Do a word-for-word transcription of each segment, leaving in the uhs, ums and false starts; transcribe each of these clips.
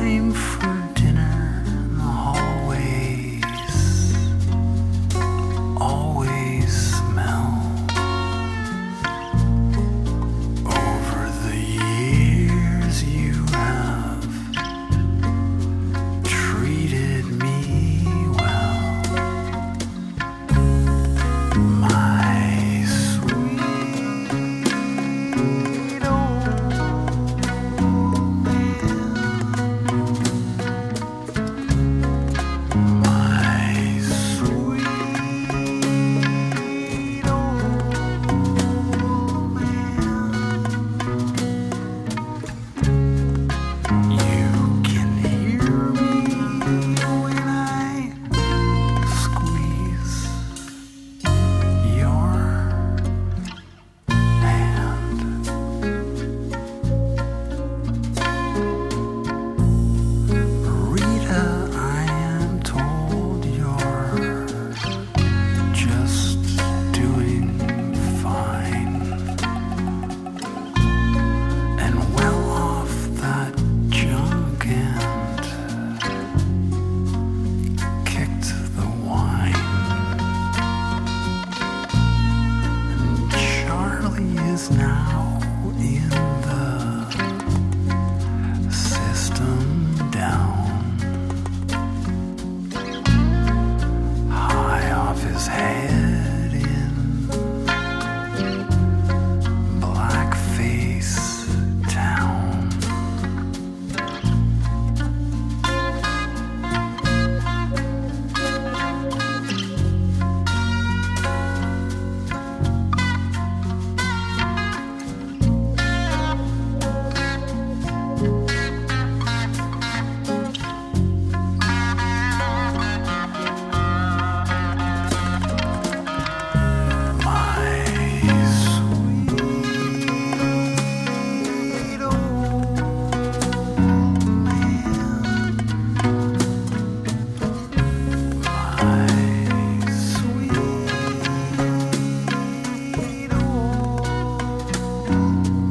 time for dinner in the hallways always smell. Over the years you have treated me well, my sweet old man, my sweet old man. You can hear me when I squeeze your hand. Rita, I am told you're just doing fine and well off that junk and kicked the wine. And Charlie is now in the system down, high off his head in Blackface Town. My sweet old man, my sweet old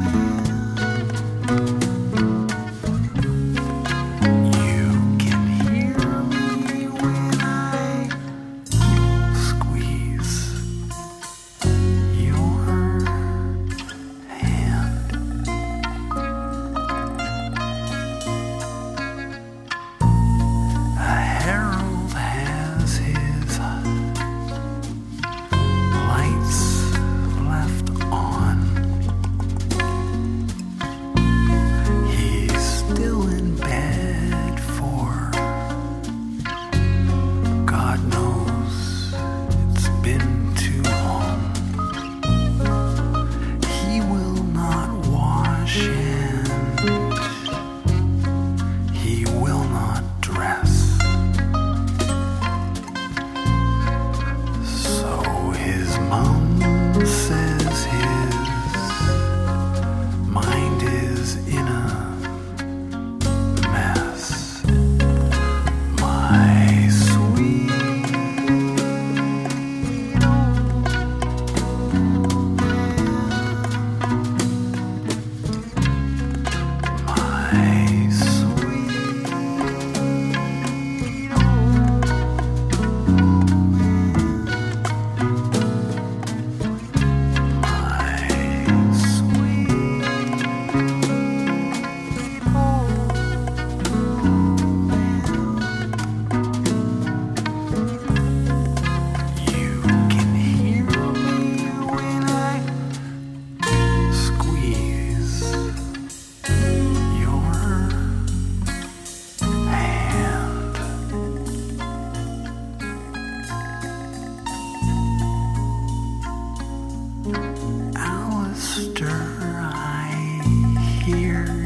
man. You can hear me when I squeeze your hand. A herald has his lights left on. He's still in bed for God knows it's been too long. He will not wash and he will not dress. So his mom says his mind is in a mess. My sweet old man, my sweet old my sweet old man. You can hear me when I squeeze your hand. Alistair, I hear